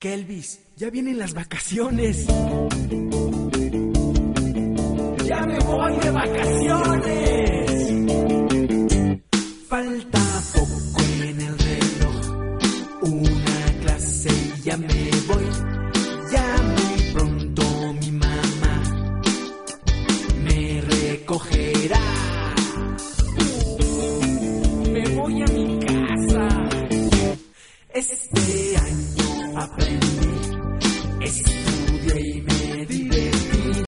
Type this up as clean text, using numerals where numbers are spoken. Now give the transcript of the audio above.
Kelvis, ya vienen las vacaciones. ¡Ya me voy de vacaciones! Falta poco en el reloj, una clase y ya me voy. Ya muy pronto mi mamá me recogerá. Me voy a mi casa. Este año aprendí